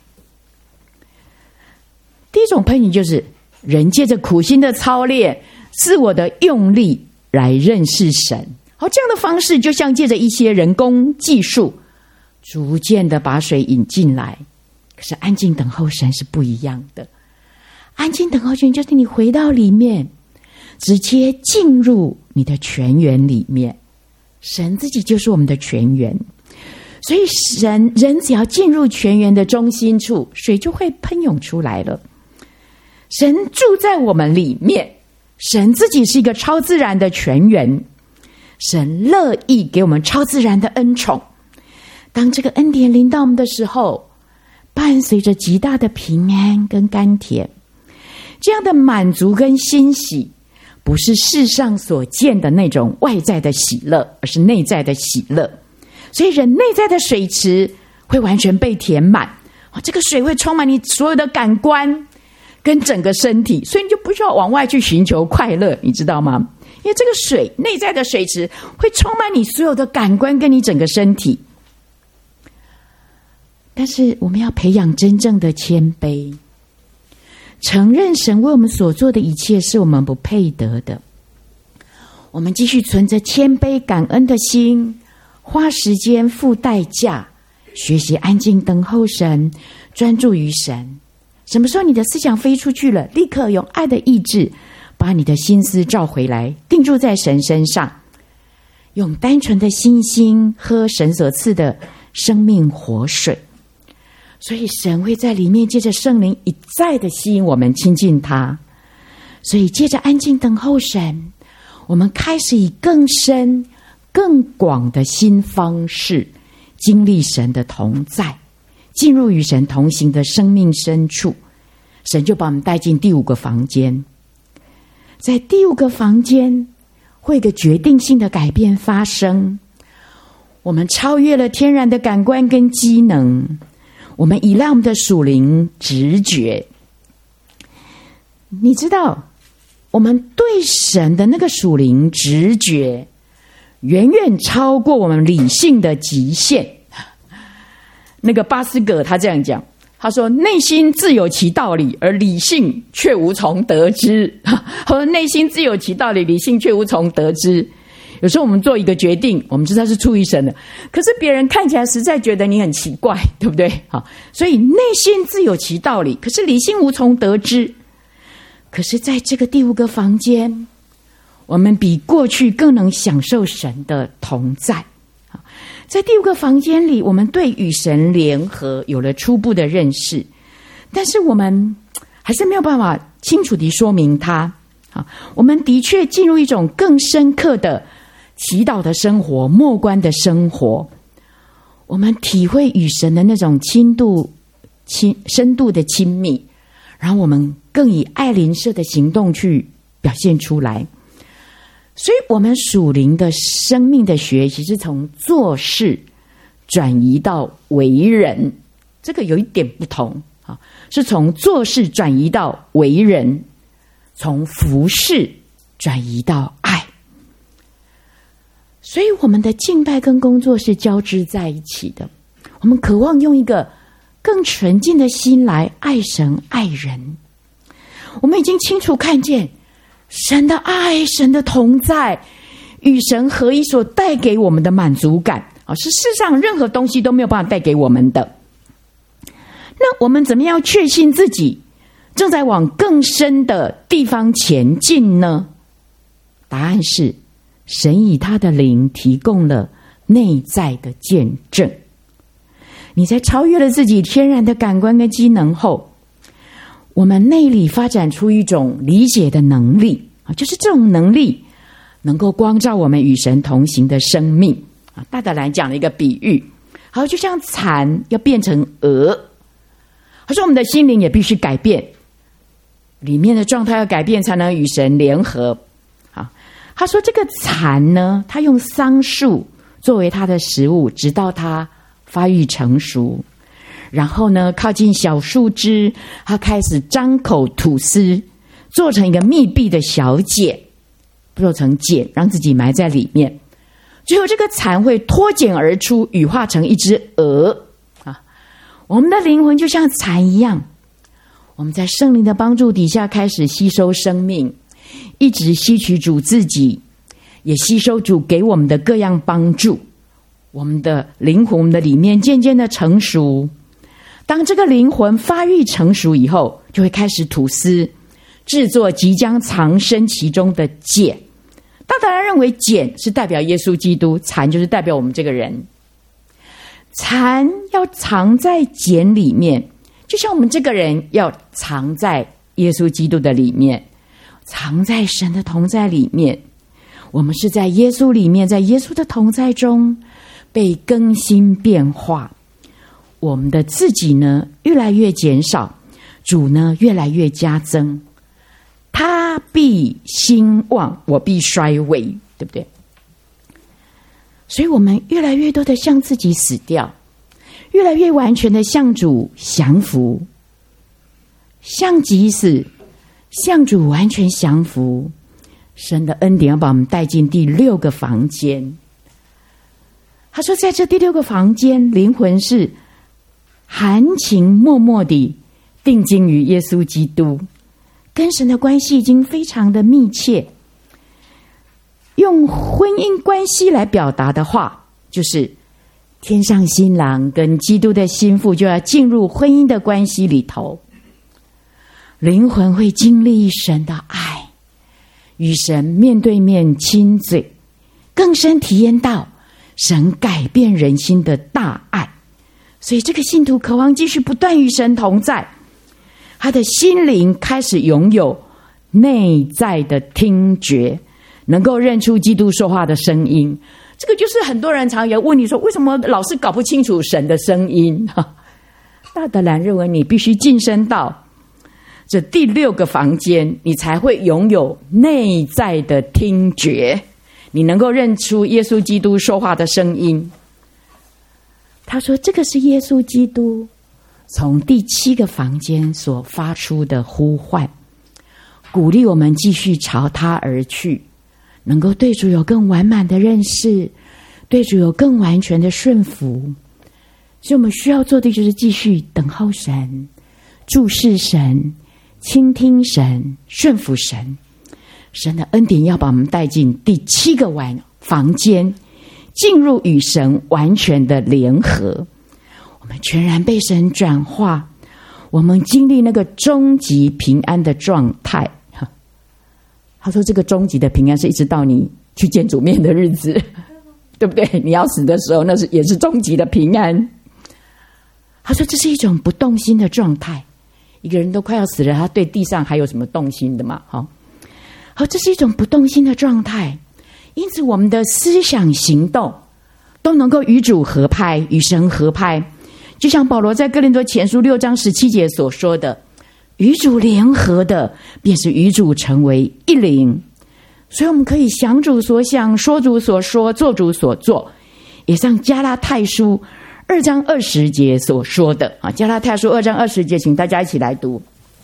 S1: 第一种喷泉就是人借着苦心的操练，自我的用力来认识神，好，这样的方式就像借着一些人工技术逐渐的把水引进来。可是安静等候神是不一样的， 安静等候泉就是你回到里面，直接进入你的泉源里面。神自己就是我们的泉源，所以神人只要进入泉源的中心处，水就会喷涌出来了。神住在我们里面，神自己是一个超自然的泉源，神乐意给我们超自然的恩宠。当这个恩典临到我们的时候，伴随着极大的平安跟甘甜，这样的满足跟欣喜，不是世上所见的那种外在的喜乐，而是内在的喜乐。所以人内在的水池会完全被填满，这个水会充满你所有的感官跟整个身体，所以你就不需要往外去寻求快乐，你知道吗？因为这个水内在的水池会充满你所有的感官跟你整个身体。但是我们要培养真正的谦卑，承认神为我们所做的一切是我们不配得的。我们继续存着谦卑感恩的心，花时间付代价，学习安静等候神，专注于神。什么时候你的思想飞出去了，立刻用爱的意志把你的心思召回来，定住在神身上，用单纯的信心喝神所赐的生命活水。所以神会在里面借着圣灵一再的吸引我们亲近他。所以借着安静等候神，我们开始以更深更广的新方式经历神的同在，进入与神同行的生命深处。神就把我们带进第五个房间，在第五个房间会有一个决定性的改变发生。我们超越了天然的感官跟机能，我们依赖我们的属灵直觉。你知道我们对神的那个属灵直觉远远超过我们理性的极限。那个巴斯葛他这样讲，他说内心自有其道理，而理性却无从得知。他说内心自有其道理，理性却无从得知。有时候我们做一个决定，我们知道是出于神的，可是别人看起来实在觉得你很奇怪，对不对？好，所以内心自有其道理，可是理性无从得知。可是在这个第五个房间，我们比过去更能享受神的同在。在第五个房间里，我们对与神联合有了初步的认识，但是我们还是没有办法清楚地说明它。我们的确进入一种更深刻的祈祷的生活，默观的生活。我们体会与神的那种亲度、亲深度的亲密，然后我们更以爱邻舍的行动去表现出来。所以我们属灵的生命的学习是从做事转移到为人，这个有一点不同，是从做事转移到为人，从服事转移到爱。所以我们的敬拜跟工作是交织在一起的。我们渴望用一个更纯净的心来爱神爱人。我们已经清楚看见神的爱，神的同在，与神合一所带给我们的满足感，是世上任何东西都没有办法带给我们的。那我们怎么样确信自己正在往更深的地方前进呢？答案是神以他的灵提供了内在的见证。你在超越了自己天然的感官跟机能后，我们内里发展出一种理解的能力，就是这种能力能够光照我们与神同行的生命。大胆来讲了一个比喻，好，就像蚕要变成蛾，他说我们的心灵也必须改变，里面的状态要改变才能与神联合。好，他说这个蚕呢，他用桑树作为它的食物，直到它发育成熟，然后呢靠近小树枝，它开始张口吐丝，做成一个密闭的小茧，做成茧让自己埋在里面，最后这个蚕会脱茧而出，羽化成一只蛾。我们的灵魂就像蚕一样，我们在圣灵的帮助底下开始吸收生命，一直吸取主自己，也吸收主给我们的各样帮助。我们的灵魂，我们的里面渐渐的成熟。当这个灵魂发育成熟以后， 就会开始吐丝，制作即将藏身其中的茧。大当然认为茧是代表耶稣基督，蚕就是代表我们这个人。蚕要藏在茧里面，就像我们这个人要藏在耶稣基督的里面，藏在神的同在里面。我们是在耶稣里面，在耶稣的同在中被更新变化。我们的自己呢越来越减少，主呢越来越加增。他必兴旺，我必衰微，对不对？所以我们越来越多的向自己死掉，越来越完全的向主降服，向己死，向主完全降服。神的恩典要把我们带进第六个房间。他说在这第六个房间，灵魂是含情脉脉地定睛于耶稣基督，跟神的关系已经非常的密切。用婚姻关系来表达的话，就是天上新郎跟基督的新妇就要进入婚姻的关系里头。灵魂会经历神的爱，与神面对面亲嘴，更深体验到神改变人心的大爱。所以这个信徒渴望继续不断与神同在，他的心灵开始拥有内在的听觉，能够认出基督说话的声音。这个就是很多人常也问你说，为什么老是搞不清楚神的声音？大德兰认为你必须晋升到这第六个房间，你才会拥有内在的听觉，你能够认出耶稣基督说话的声音。他说这个是耶稣基督从第七个房间所发出的呼唤，鼓励我们继续朝他而去，能够对主有更完满的认识，对主有更完全的顺服。所以我们需要做的就是继续等候神，注视神，倾听神，顺服神。神的恩典要把我们带进第七个房间，进入与神完全的联合。我们全然被神转化，我们经历那个终极平安的状态。他说这个终极的平安是一直到你去见主面的日子，对不对？你要死的时候，那是也是终极的平安。他说这是一种不动心的状态，一个人都快要死了，他对地上还有什么动心的嘛？好，好，这是一种不动心的状态。因此我们的思想行动都能够与主合拍，与神合拍。就像保罗在哥林多前书六章十七节所说的，与主联合的便是与主成为一灵。所以我们可以想主所想，说主所说，做主所做。也像加拉太书二章二十节所说的啊，加拉太书二章二十节，请大家一起来读。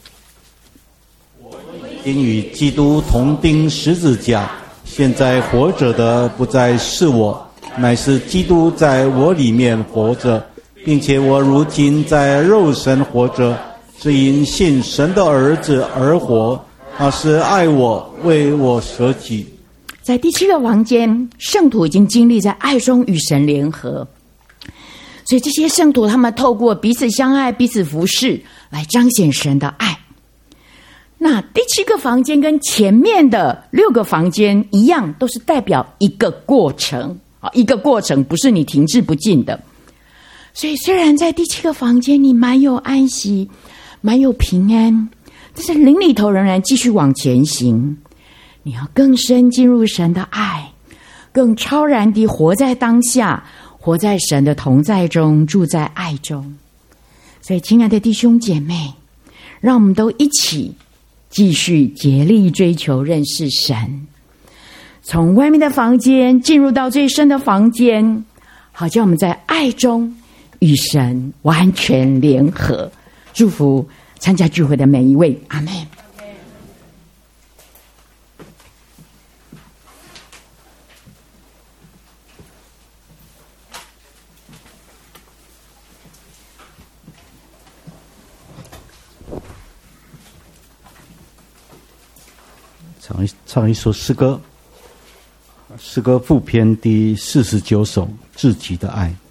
S2: 因与基督同钉十字架，现在活着的不再是我，乃是基督在我里面活着，并且我如今在肉身活着，是因信神的儿子而活，他是爱我，为我舍己。
S1: 在第七个房间，圣徒已经经历在爱中与神联合，所以这些圣徒他们透过彼此相爱、彼此服侍来彰显神的爱。那第七个房间跟前面的六个房间一样，都是代表一个过程，一个过程，不是你停滞不进的。所以虽然在第七个房间你蛮有安息，蛮有平安，但是灵里头仍然继续往前行。你要更深进入神的爱，更超然地活在当下，活在神的同在中，住在爱中。所以亲爱的弟兄姐妹，让我们都一起继续竭力追求认识神，从外面的房间进入到最深的房间，好叫我们在爱中与神完全联合。祝福参加聚会的每一位，阿们。
S2: 唱一唱一首诗歌，诗歌副篇第四十九首《至极的爱》。